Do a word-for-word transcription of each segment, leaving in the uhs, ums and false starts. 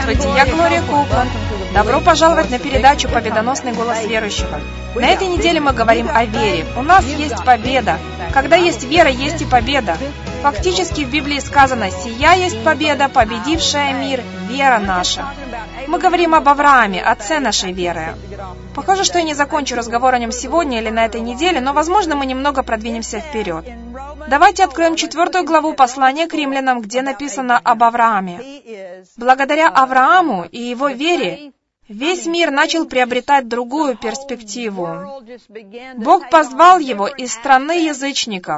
Здравствуйте, я Глория Коупланд. Добро пожаловать на передачу «Победоносный голос верующего». На этой неделе мы говорим о вере. У нас есть победа. Когда есть вера, есть и победа. Фактически в Библии сказано: «Сия есть победа, победившая мир, вера наша». Мы говорим об Аврааме, отце нашей веры. Похоже, что я не закончу разговор о нем сегодня или на этой неделе, но, возможно, мы немного продвинемся вперед. Давайте откроем четвертую главу послания к римлянам, где написано об Аврааме. Благодаря Аврааму и его вере весь мир начал приобретать другую перспективу. Бог позвал его из страны язычников,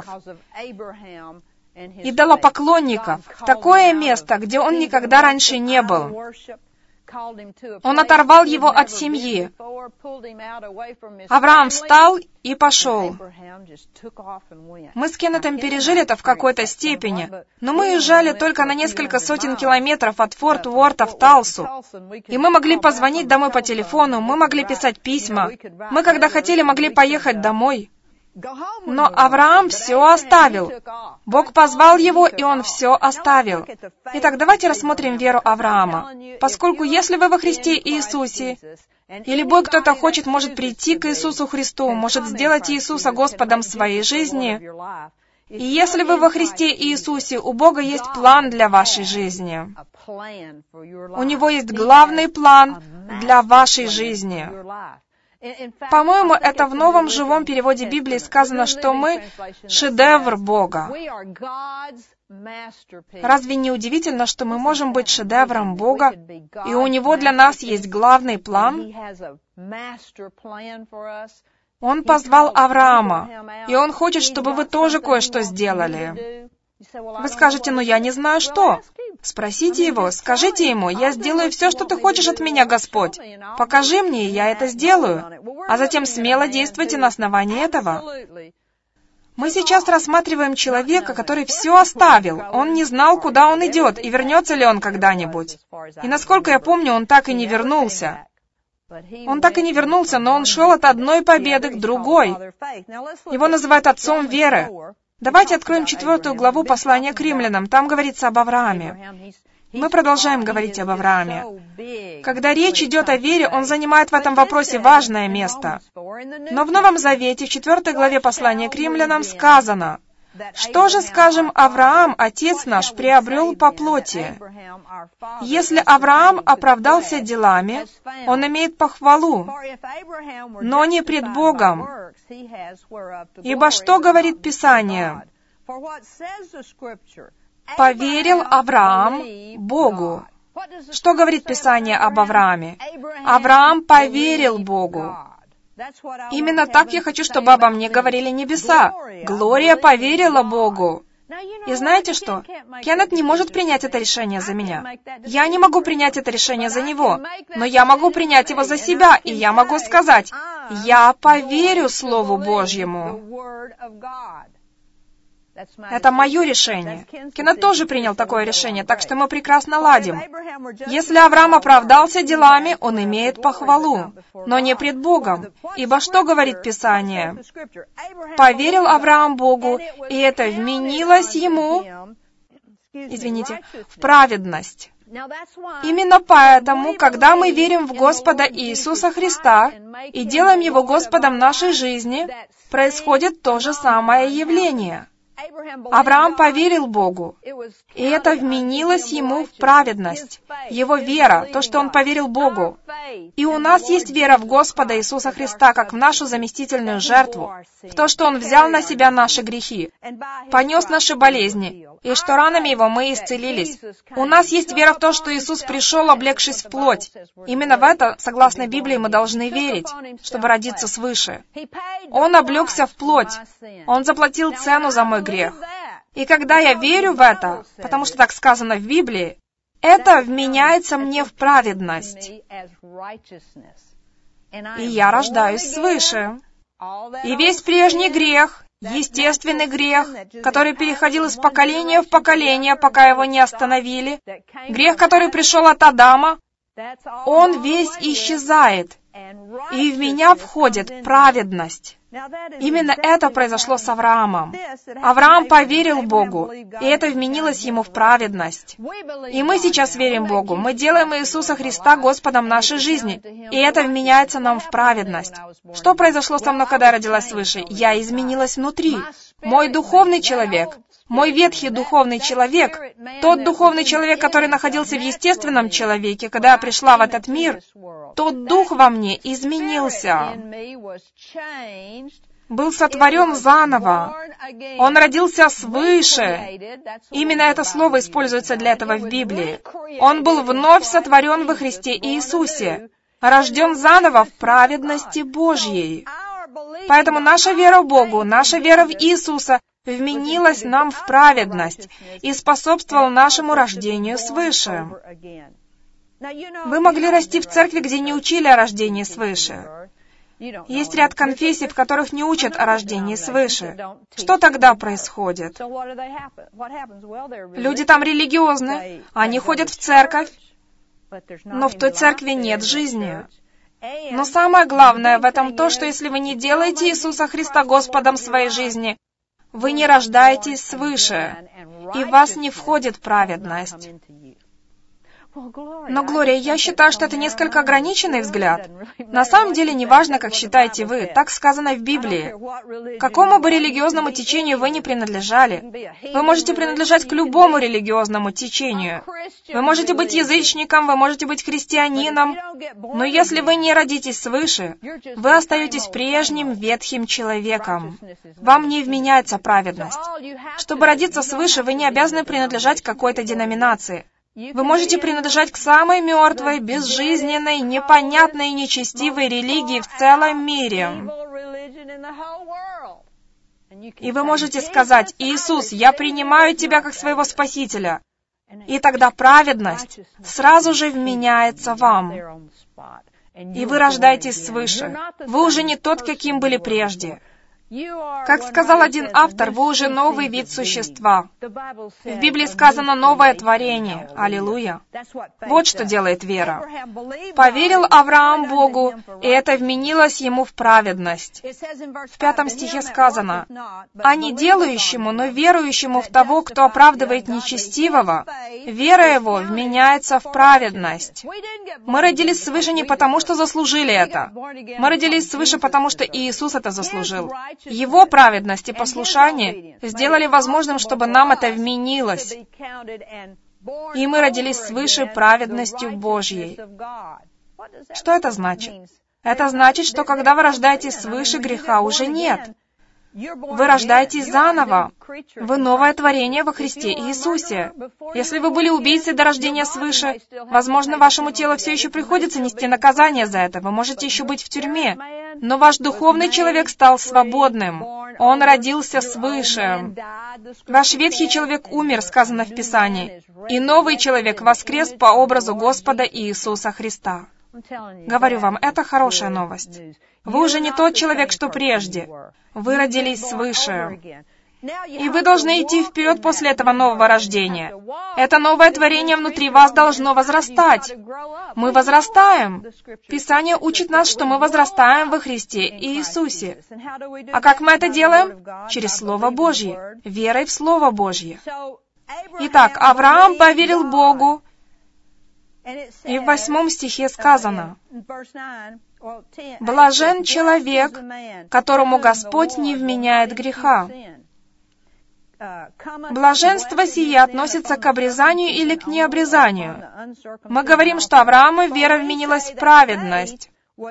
идолопоклонников, в такое место, где он никогда раньше не был. Он оторвал его от семьи. Авраам встал и пошел. Мы с Кеннетом пережили это в какой-то степени, но мы уезжали только на несколько сотен километров от Форт Уорта в Талсу. И мы могли позвонить домой по телефону, мы могли писать письма. Мы, когда хотели, могли поехать домой. Но Авраам все оставил. Бог позвал его, и он все оставил. Итак, давайте рассмотрим веру Авраама. Поскольку если вы во Христе Иисусе, и любой кто-то хочет, может прийти к Иисусу Христу, может сделать Иисуса Господом своей жизни, и если вы во Христе Иисусе, у Бога есть план для вашей жизни. У Него есть главный план для вашей жизни. По-моему, это в новом живом переводе Библии сказано, что мы — шедевр Бога. Разве не удивительно, что мы можем быть шедевром Бога, и у Него для нас есть главный план? Он позвал Авраама, и Он хочет, чтобы вы тоже кое-что сделали. Вы скажете: «Ну, я не знаю, что». Спросите Его, скажите Ему: «Я сделаю все, что Ты хочешь от меня, Господь. Покажи мне, и я это сделаю». А затем смело действуйте на основании этого. Мы сейчас рассматриваем человека, который все оставил. Он не знал, куда он идет, и вернется ли он когда-нибудь. И насколько я помню, он так и не вернулся. Он так и не вернулся, но он шел от одной победы к другой. Его называют отцом веры. Давайте откроем четвертую главу послания к римлянам. Там говорится об Аврааме. Мы продолжаем говорить об Аврааме. Когда речь идет о вере, он занимает в этом вопросе важное место. Но в Новом Завете, в четвертой главе послания к римлянам, сказано: «Что же, скажем, Авраам, отец наш, приобрел по плоти? Если Авраам оправдался делами, он имеет похвалу, но не пред Богом. Ибо что говорит Писание? Поверил Авраам Богу». Что говорит Писание об Аврааме? Авраам поверил Богу. Именно так я хочу, чтобы обо мне говорили небеса. Глория поверила Богу. И знаете что? Кеннет не может принять это решение за меня. Я не могу принять это решение за него, но я могу принять его за себя, и я могу сказать: «Я поверю Слову Божьему». Это мое решение. Кеннет тоже принял такое решение, так что мы прекрасно ладим. Если Авраам оправдался делами, он имеет похвалу, но не пред Богом. Ибо что говорит Писание? Поверил Авраам Богу, и это вменилось ему, извините, в праведность. Именно поэтому, когда мы верим в Господа Иисуса Христа и делаем Его Господом нашей жизни, происходит то же самое явление. Авраам поверил Богу, и это вменилось ему в праведность. Его вера, то, что он поверил Богу. И у нас есть вера в Господа Иисуса Христа, как в нашу заместительную жертву, в то, что Он взял на себя наши грехи, понес наши болезни, и что ранами Его мы исцелились. У нас есть вера в то, что Иисус пришел, облегшись в плоть. Именно в это, согласно Библии, мы должны верить, чтобы родиться свыше. Он облегся в плоть. Он заплатил цену за мой грех. И когда я верю в это, потому что так сказано в Библии, это вменяется мне в праведность. И я рождаюсь свыше. И весь прежний грех, естественный грех, который переходил из поколения в поколение, пока его не остановили, грех, который пришел от Адама, он весь исчезает. и в меня входит праведность». Именно это произошло с Авраамом. Авраам поверил Богу, и это вменилось ему в праведность. И мы сейчас верим Богу. Мы делаем Иисуса Христа Господом нашей жизни, и это вменяется нам в праведность. Что произошло со мной, когда я родилась свыше? Я изменилась внутри. Мой духовный человек, мой ветхий духовный человек, тот духовный человек, который находился в естественном человеке, когда я пришла в этот мир, тот дух во мне изменился, был сотворен заново. Он родился свыше. Именно это слово используется для этого в Библии. Он был вновь сотворен во Христе Иисусе, рожден заново в праведности Божьей. Поэтому наша вера в Богу, наша вера в Иисуса вменилась нам в праведность и способствовала нашему рождению свыше. Вы могли расти в церкви, где не учили о рождении свыше. Есть ряд конфессий, в которых не учат о рождении свыше. Что тогда происходит? Люди там религиозны, они ходят в церковь, но в той церкви нет жизни. Но самое главное в этом то, что если вы не делаете Иисуса Христа Господом своей жизни, вы не рождаетесь свыше, и в вас не входит праведность. Но, Глория, я считаю, что это несколько ограниченный взгляд. На самом деле, неважно, как считаете вы, так сказано в Библии. Какому бы религиозному течению вы ни принадлежали, вы можете принадлежать к любому религиозному течению. Вы можете быть язычником, вы можете быть христианином, но если вы не родитесь свыше, вы остаетесь прежним ветхим человеком. Вам не вменяется праведность. Чтобы родиться свыше, вы не обязаны принадлежать к какой-то деноминации. Вы можете принадлежать к самой мертвой, безжизненной, непонятной и нечестивой религии в целом мире. И вы можете сказать: «Иисус, я принимаю Тебя как своего Спасителя». И тогда праведность сразу же вменяется вам. И вы рождаетесь свыше. Вы уже не тот, каким были прежде. Как сказал один автор, вы уже новый вид существа. В Библии сказано «новое творение». Аллилуйя. Вот что делает вера. Поверил Авраам Богу, и это вменилось ему в праведность. В пятом стихе сказано: «А не делающему, но верующему в того, кто оправдывает нечестивого, вера его вменяется в праведность». Мы родились свыше не потому, что заслужили это. Мы родились свыше потому, что Иисус это заслужил. Его праведность и послушание сделали возможным, чтобы нам это вменилось. И мы родились свыше праведностью Божьей. Что это значит? Это значит, что когда вы рождаетесь свыше, греха уже нет. Вы рождаетесь заново. Вы новое творение во Христе Иисусе. Если вы были убийцей до рождения свыше, возможно, вашему телу все еще приходится нести наказание за это. Вы можете еще быть в тюрьме. Но ваш духовный человек стал свободным. Он родился свыше. Ваш ветхий человек умер, сказано в Писании, и новый человек воскрес по образу Господа Иисуса Христа. Говорю вам, это хорошая новость. Вы уже не тот человек, что прежде. Вы родились свыше. И вы должны идти вперед после этого нового рождения. Это новое творение внутри вас должно возрастать. Мы возрастаем. Писание учит нас, что мы возрастаем во Христе Иисусе. А как мы это делаем? Через Слово Божье, верой в Слово Божье. Итак, Авраам поверил Богу, и в восьмом стихе сказано: «Блажен человек, которому Господь не вменяет греха». Блаженство сие относится к обрезанию или к необрезанию. Мы говорим, что Аврааму вера вменилась в праведность.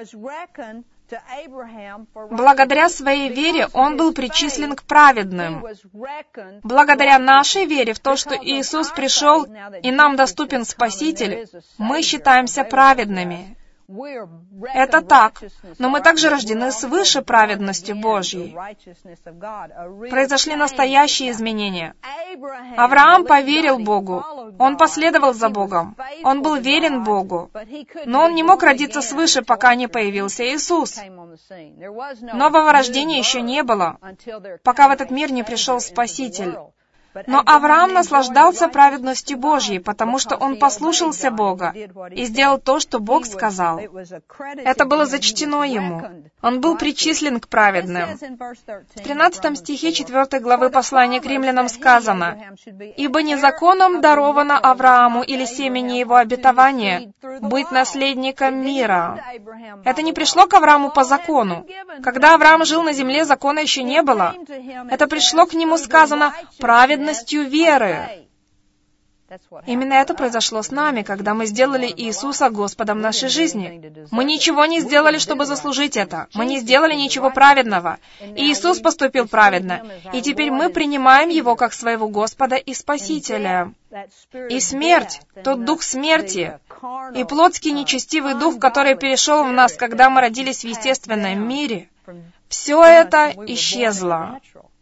Благодаря своей вере он был причислен к праведным. Благодаря нашей вере в то, что Иисус пришел и нам доступен Спаситель, мы считаемся праведными. Это так, но мы также рождены свыше праведностью Божьей. Произошли настоящие изменения. Авраам поверил Богу. Он последовал за Богом. Он был верен Богу. Но он не мог родиться свыше, пока не появился Иисус. Нового рождения еще не было, пока в этот мир не пришел Спаситель. Но Авраам наслаждался праведностью Божьей, потому что он послушался Бога и сделал то, что Бог сказал. Это было зачтено ему. Он был причислен к праведным. В тринадцатом стихе четвёртой главы послания к римлянам сказано: «Ибо не законом даровано Аврааму или семени его обетования быть наследником мира». Это не пришло к Аврааму по закону. Когда Авраам жил на земле, закона еще не было. Это пришло к нему, сказано, праведностью веры. Именно это произошло с нами, когда мы сделали Иисуса Господом нашей жизни. Мы ничего не сделали, чтобы заслужить это. Мы не сделали ничего праведного. Иисус поступил праведно. И теперь мы принимаем Его как своего Господа и Спасителя. И смерть, тот дух смерти, и плотский нечестивый дух, который перешел в нас, когда мы родились в естественном мире, все это исчезло.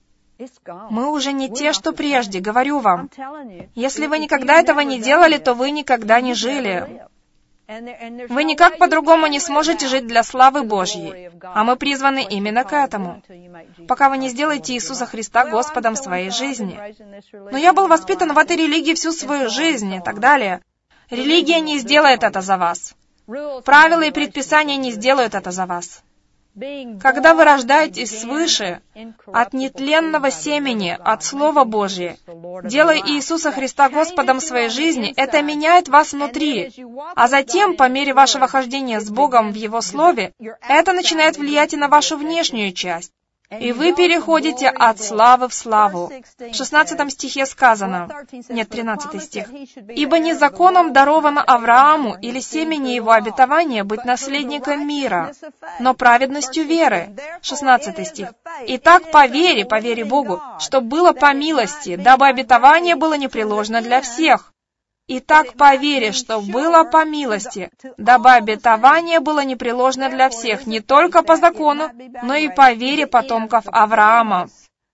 Мы уже не те, что прежде, говорю вам. Если вы никогда этого не делали, то вы никогда не жили. Вы никак по-другому не сможете жить для славы Божьей, а мы призваны именно к этому, пока вы не сделаете Иисуса Христа Господом своей жизни. Но я был воспитан в этой религии всю свою жизнь и так далее. Религия не сделает это за вас. Правила и предписания не сделают это за вас. Когда вы рождаетесь свыше, от нетленного семени, от Слова Божия, делая Иисуса Христа Господом своей жизни, это меняет вас внутри. А затем, по мере вашего хождения с Богом в Его Слове, это начинает влиять и на вашу внешнюю часть. И вы переходите от славы в славу. В шестнадцатом стихе сказано, нет, тринадцатый стих, «Ибо не законом даровано Аврааму или семени его обетования быть наследником мира, но праведностью веры». шестнадцатый стих. «Итак, по вере, по вере Богу, что было по милости, дабы обетование было непреложно для всех». Итак, по вере, что было по милости, дабы обетование было непреложно для всех, не только по закону, но и по вере потомков Авраама.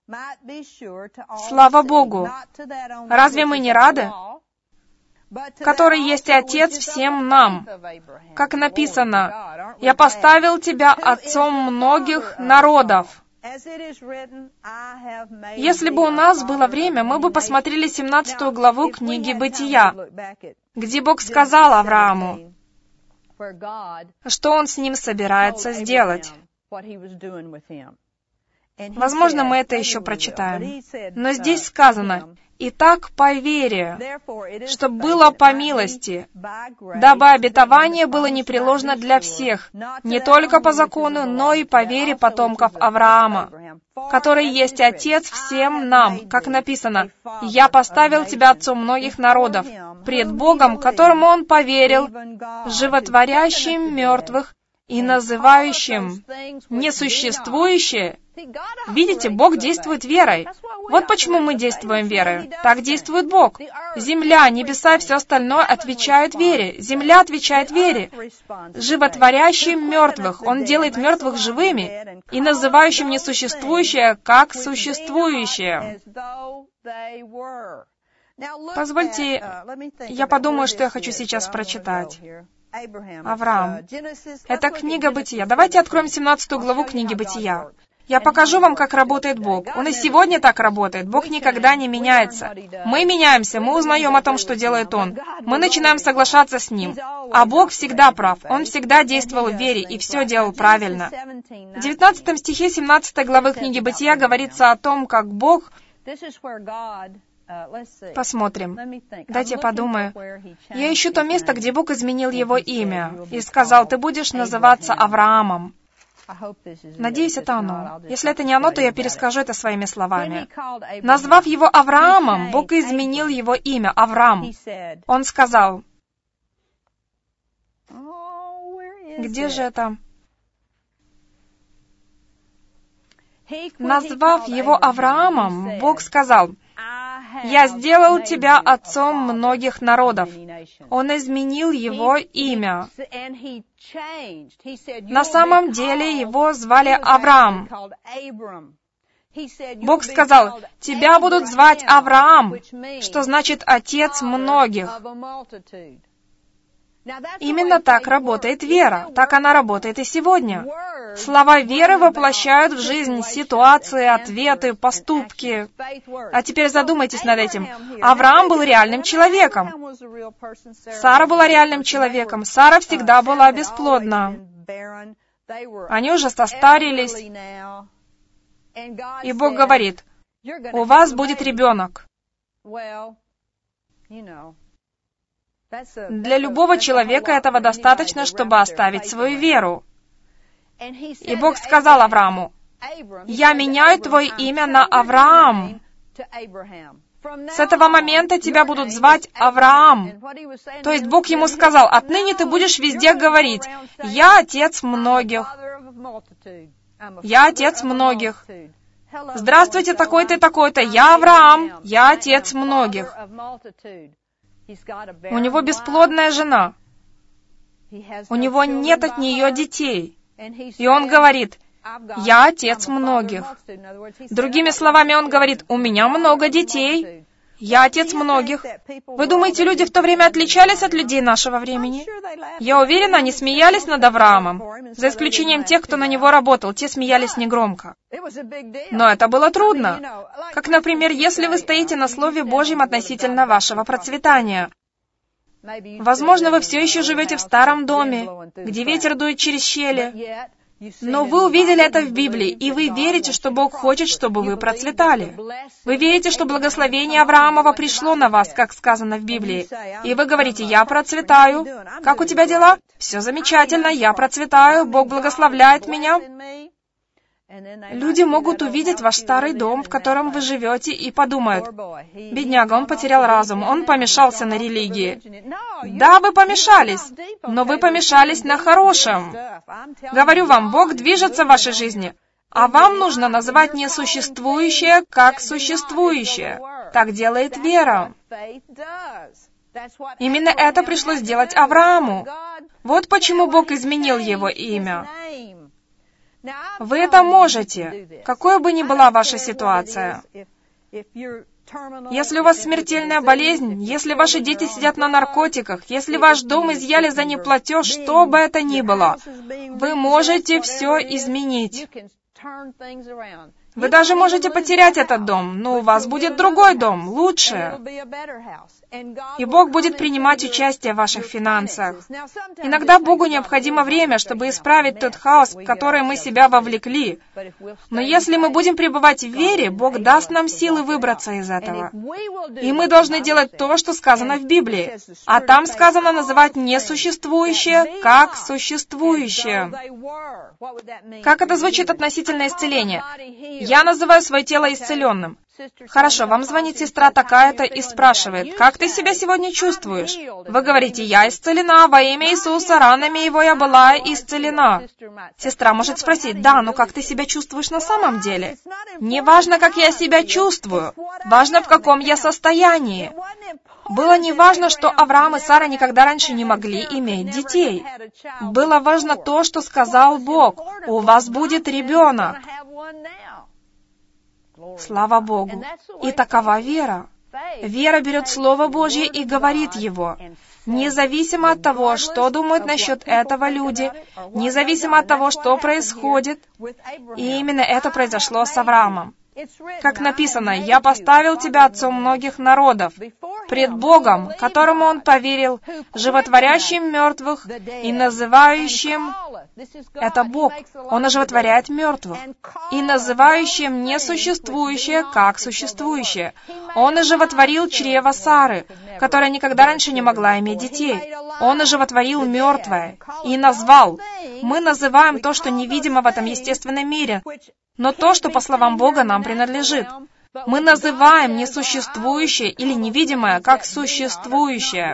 Слава Богу! Разве мы не рады? Который есть Отец всем нам. Как написано, «Я поставил тебя отцом многих народов». Если бы у нас было время, мы бы посмотрели семнадцатую главу книги «Бытия», где Бог сказал Аврааму, что Он с ним собирается сделать. Возможно, мы это еще прочитаем. Но здесь сказано, «Итак, по вере, что было по милости, дабы обетование было непреложно для всех, не только по закону, но и по вере потомков Авраама, который есть Отец всем нам». Как написано, «Я поставил тебя отцом многих народов, пред Богом, которому он поверил, животворящим мертвых и называющим несуществующее». Видите, Бог действует верой. Вот почему мы действуем верой. Так действует Бог. Земля, небеса и все остальное отвечают вере. Земля отвечает вере. Животворящим мертвых. Он делает мертвых живыми и называющим несуществующее как существующее. Позвольте, я подумаю, что я хочу сейчас прочитать. Авраам. Это книга Бытия. Давайте откроем семнадцатую главу книги Бытия. Я покажу вам, как работает Бог. Он и сегодня так работает. Бог никогда не меняется. Мы меняемся, мы узнаем о том, что делает Он. Мы начинаем соглашаться с Ним. А Бог всегда прав. Он всегда действовал в вере и все делал правильно. В девятнадцатом стихе семнадцатой главы книги Бытия говорится о том, как Бог... Посмотрим. Дайте я подумаю. Я ищу то место, где Бог изменил его имя и сказал, «Ты будешь называться Авраамом». Надеюсь, это оно. Если это не оно, то я перескажу это своими словами. Назвав его Авраамом, Бог изменил его имя, Авраам. Он сказал... Где же это? Назвав его Авраамом, Бог сказал... «Я сделал тебя отцом многих народов». Он изменил его имя. На самом деле его звали Авраам. Бог сказал, «Тебя будут звать Авраам», что значит «отец многих». Именно так работает вера. Так она работает и сегодня. Слова веры воплощают в жизнь ситуации, ответы, поступки. А теперь задумайтесь над этим. Авраам был реальным человеком. Сара была реальным человеком. Сара всегда была бесплодна. Они уже состарились. И Бог говорит, у вас будет ребенок. Для любого человека этого достаточно, чтобы оставить свою веру. И Бог сказал Аврааму, «Я меняю твое имя на Авраам. С этого момента тебя будут звать Авраам». То есть Бог ему сказал, «Отныне ты будешь везде говорить, я отец многих. Я отец многих. Здравствуйте, такой-то и такой-то. Я Авраам. Я отец многих». У него бесплодная жена. У него нет от нее детей. И он говорит, «Я отец многих». Другими словами, он говорит, «У меня много детей. Я отец многих». Вы думаете, люди в то время отличались от людей нашего времени? Я уверена, они смеялись над Авраамом. За исключением тех, кто на него работал, те смеялись негромко. Но это было трудно. Как, например, если вы стоите на Слове Божьем относительно вашего процветания. Возможно, вы все еще живете в старом доме, где ветер дует через щели. Но вы увидели это в Библии, и вы верите, что Бог хочет, чтобы вы процветали. Вы верите, что благословение Авраамова пришло на вас, как сказано в Библии. И вы говорите, «Я процветаю». Как у тебя дела? «Все замечательно, я процветаю, Бог благословляет меня». Люди могут увидеть ваш старый дом, в котором вы живете, и подумают, «Бедняга, он потерял разум, он помешался на религии». Да, вы помешались, но вы помешались на хорошем. Говорю вам, Бог движется в вашей жизни, а вам нужно называть несуществующее как существующее. Так делает вера. Именно это пришлось сделать Аврааму. Вот почему Бог изменил его имя. Вы это можете, какой бы ни была ваша ситуация. Если у вас смертельная болезнь, если ваши дети сидят на наркотиках, если ваш дом изъяли за неплатеж, что бы это ни было, вы можете все изменить. Вы даже можете потерять этот дом, но у вас будет другой дом, лучше. И Бог будет принимать участие в ваших финансах. Иногда Богу необходимо время, чтобы исправить тот хаос, в который мы себя вовлекли. Но если мы будем пребывать в вере, Бог даст нам силы выбраться из этого. И мы должны делать то, что сказано в Библии. А там сказано называть несуществующее как существующее. Как это звучит относительно исцеления? Я называю свое тело исцеленным. Хорошо, вам звонит сестра такая-то и спрашивает, «Как ты себя сегодня чувствуешь?» Вы говорите, «Я исцелена, во имя Иисуса, ранами Его я была исцелена». Сестра может спросить, «Да, но как ты себя чувствуешь на самом деле?» Не важно, как я себя чувствую, важно, в каком я состоянии. Было не важно, что Авраам и Сара никогда раньше не могли иметь детей. Было важно то, что сказал Бог, «У вас будет ребенок». Слава Богу! И такова вера. Вера берет Слово Божье и говорит его. Независимо от того, что думают насчет этого люди, независимо от того, что происходит. И именно это произошло с Авраамом. Как написано, «Я поставил тебя отцом многих народов, пред Богом, которому он поверил, животворящим мертвых и называющим...» Это Бог. Он оживотворяет мертвых. «И называющим несуществующее как существующее». Он оживотворил чрево Сары, которая никогда раньше не могла иметь детей. Он оживотворил мертвое и назвал. Мы называем то, что невидимо в этом естественном мире, но то, что, по словам Бога, нам принадлежит. Мы называем несуществующее или невидимое как существующее.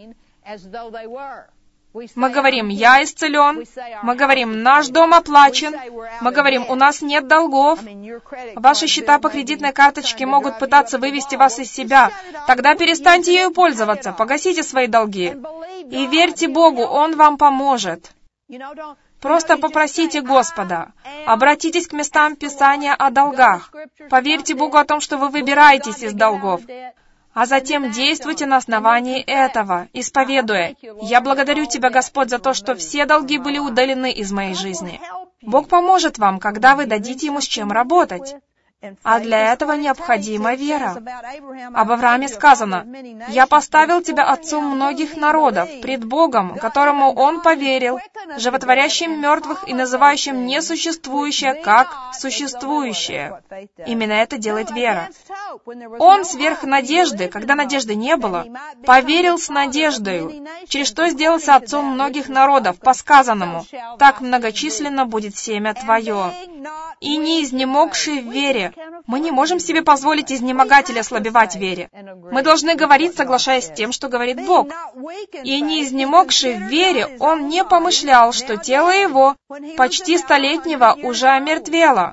Мы говорим, «Я исцелен», мы говорим, «Наш дом оплачен», мы говорим, «У нас нет долгов». Ваши счета по кредитной карточке могут пытаться вывести вас из себя. Тогда перестаньте ею пользоваться, погасите свои долги. И верьте Богу, Он вам поможет. Просто попросите Господа. Обратитесь к местам Писания о долгах. Поверьте Богу о том, что вы выбираетесь из долгов. а затем действуйте на основании этого, исповедуя: «Я благодарю Тебя, Господь, за то, что все долги были удалены из моей жизни». Бог поможет вам, когда вы дадите Ему с чем работать. А для этого необходима вера. Об Аврааме сказано: «Я поставил тебя отцом многих народов, пред Богом, которому он поверил, животворящим мертвых и называющим несуществующее как существующее». Именно это делает вера. Он сверх надежды, когда надежды не было, поверил с надеждою, через что сделался отцом многих народов, по сказанному: «Так многочисленно будет семя твое». И не изнемогший в вере. Мы не можем себе позволить изнемогать или ослабевать в вере. Мы должны говорить, соглашаясь с тем, что говорит Бог. И не изнемогший в вере, он не помышлял, что тело его, почти столетнего, уже омертвело.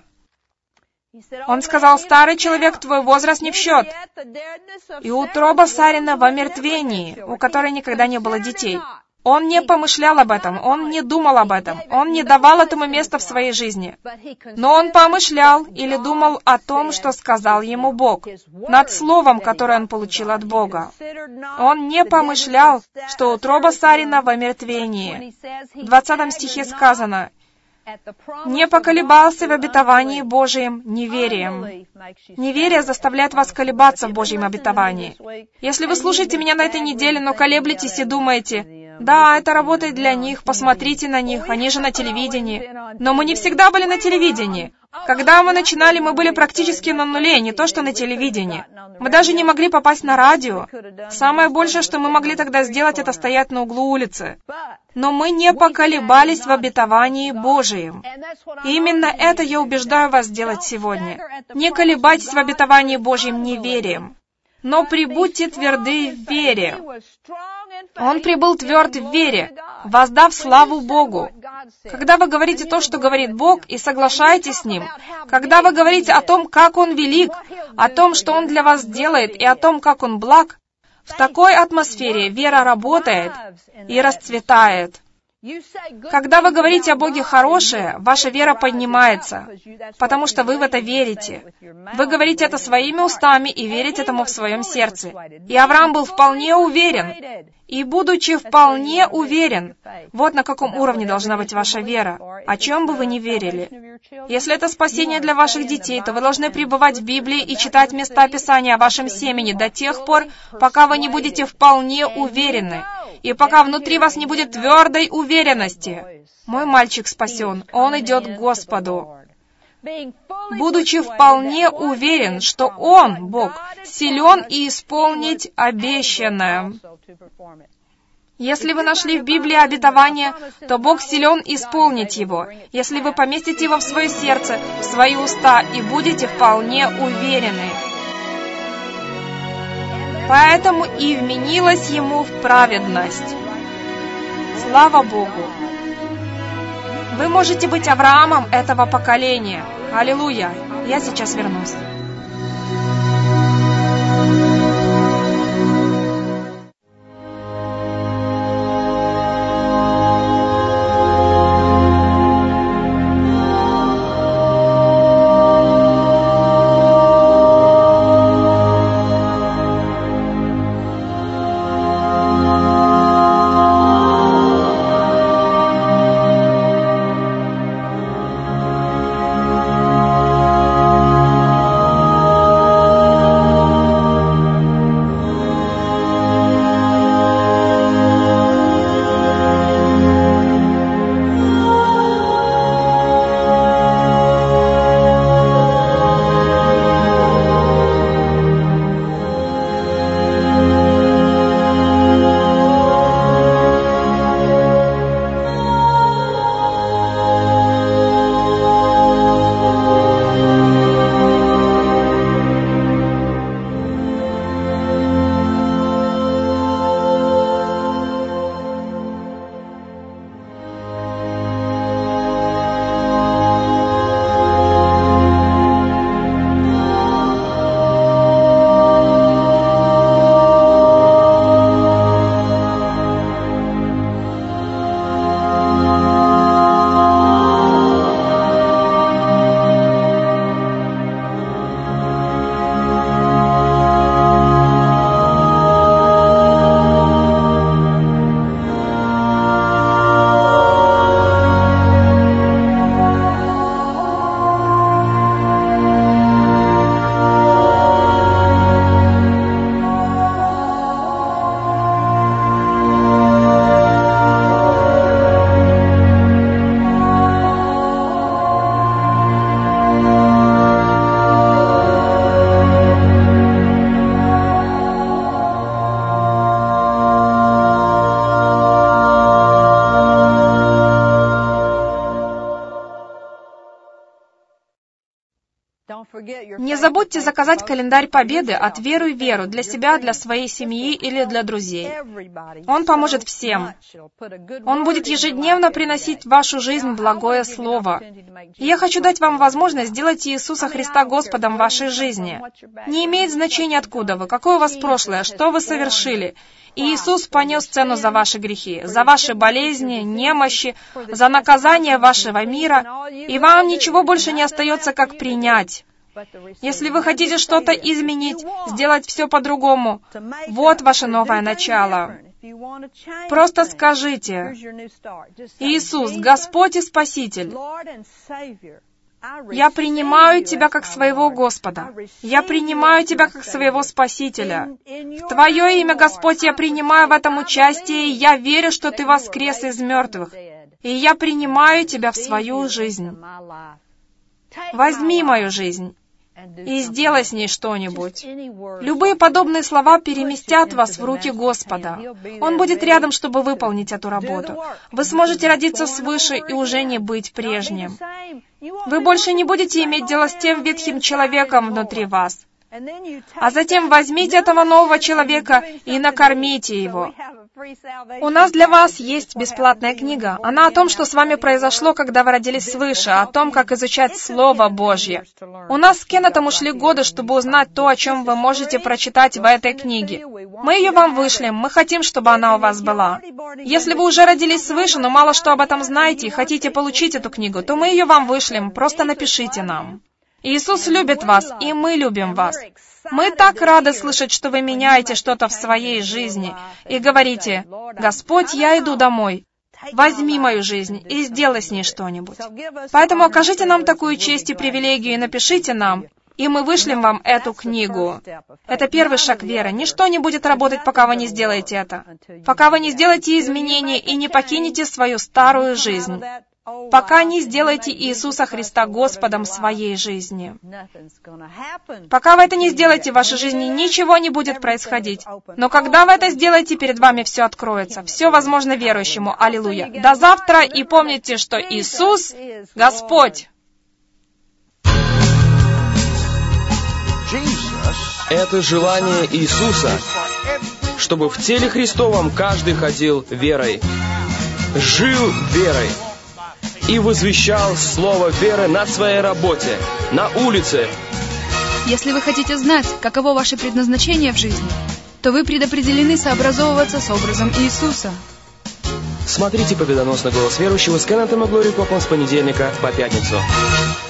Он сказал: «Старый человек, твой возраст не в счет». И утроба Сарина в омертвении, у которой никогда не было детей. Он не помышлял об этом, он не думал об этом, он не давал этому места в своей жизни. Но он помышлял или думал о том, что сказал ему Бог, над словом, которое он получил от Бога. Он не помышлял, что утроба Сарина в омертвении. В двадцатом стихе сказано: «Не поколебался в обетовании Божием неверием». Неверие заставляет вас колебаться в Божьем обетовании. Если вы слушаете меня на этой неделе, но колеблетесь и думаете: «Да, это работает для них, посмотрите на них, они же на телевидении». Но мы не всегда были на телевидении. Когда мы начинали, мы были практически на нуле, не то что на телевидении. Мы даже не могли попасть на радио. Самое большее, что мы могли тогда сделать, это стоять на углу улицы. Но мы не поколебались в обетовании Божием. И именно это я убеждаю вас сделать сегодня. Не колебайтесь в обетовании Божьем неверием, но прибудьте тверды в вере. Он прибыл тверд в вере, воздав славу Богу. Когда вы говорите то, что говорит Бог, и соглашаетесь с Ним, когда вы говорите о том, как Он велик, о том, что Он для вас делает, и о том, как Он благ, в такой атмосфере вера работает и расцветает. Когда вы говорите о Боге хорошее, ваша вера поднимается, потому что вы в это верите. Вы говорите это своими устами и верите этому в своем сердце. И Авраам был вполне уверен. И, будучи вполне уверен, вот на каком уровне должна быть ваша вера, о чем бы вы ни верили. Если это спасение для ваших детей, то вы должны пребывать в Библии и читать места Писания о вашем семени до тех пор, пока вы не будете вполне уверены, и пока внутри вас не будет твердой уверенности. Мой мальчик спасен, он идет к Господу. Будучи вполне уверен, что Он, Бог, силен и исполнить обещанное. Если вы нашли в Библии обетование, то Бог силен исполнить его, если вы поместите его в свое сердце, в свои уста, и будете вполне уверены. Поэтому и вменилось ему в праведность. Слава Богу! Вы можете быть Авраамом этого поколения. Аллилуйя! Я сейчас вернусь. заказать календарь победы от «Веруй в веру» для себя, для своей семьи или для друзей. Он поможет всем. Он будет ежедневно приносить в вашу жизнь благое слово. И я хочу дать вам возможность сделать Иисуса Христа Господом в вашей жизни. Не имеет значения, откуда вы, какое у вас прошлое, что вы совершили. И Иисус понес цену за ваши грехи, за ваши болезни, немощи, за наказание вашего мира, и вам ничего больше не остается, как принять. Если вы хотите что-то изменить, сделать все по-другому, вот ваше новое начало. Просто скажите: «Иисус, Господь и Спаситель, я принимаю Тебя как своего Господа. Я принимаю Тебя как своего Спасителя. В Твое имя, Господь, я принимаю в этом участие, и я верю, что Ты воскрес из мертвых. И я принимаю Тебя в свою жизнь. Возьми мою жизнь и сделай с ней что-нибудь». Любые подобные слова переместят вас в руки Господа. Он будет рядом, чтобы выполнить эту работу. Вы сможете родиться свыше и уже не быть прежним. Вы больше не будете иметь дело с тем ветхим человеком внутри вас. А затем возьмите этого нового человека и накормите его. У нас для вас есть бесплатная книга. Она о том, что с вами произошло, когда вы родились свыше, о том, как изучать Слово Божье. У нас с Кеннетом ушли годы, чтобы узнать то, о чем вы можете прочитать в этой книге. Мы ее вам вышлем, мы хотим, чтобы она у вас была. Если вы уже родились свыше, но мало что об этом знаете и хотите получить эту книгу, то мы ее вам вышлем, просто напишите нам. Иисус любит вас, и мы любим вас. Мы так рады слышать, что вы меняете что-то в своей жизни и говорите: «Господь, я иду домой. Возьми мою жизнь и сделай с ней что-нибудь». Поэтому окажите нам такую честь и привилегию и напишите нам, и мы вышлем вам эту книгу. Это первый шаг веры. Ничто не будет работать, пока вы не сделаете это. Пока вы не сделаете изменения и не покинете свою старую жизнь. Пока не сделаете Иисуса Христа Господом своей жизни. Пока вы это не сделаете, в вашей жизни ничего не будет происходить. Но когда вы это сделаете, перед вами все откроется. Все возможно верующему. Аллилуйя. До завтра, и помните, что Иисус — Господь. Это желание Иисуса, чтобы в теле Христовом каждый ходил верой, жил верой и возвещал слово веры на своей работе, на улице. Если вы хотите знать, каково ваше предназначение в жизни, то вы предопределены сообразовываться с образом Иисуса. Смотрите «Победоносный голос верующего» с Кеннетом и Глорией Копланд с понедельника по пятницу.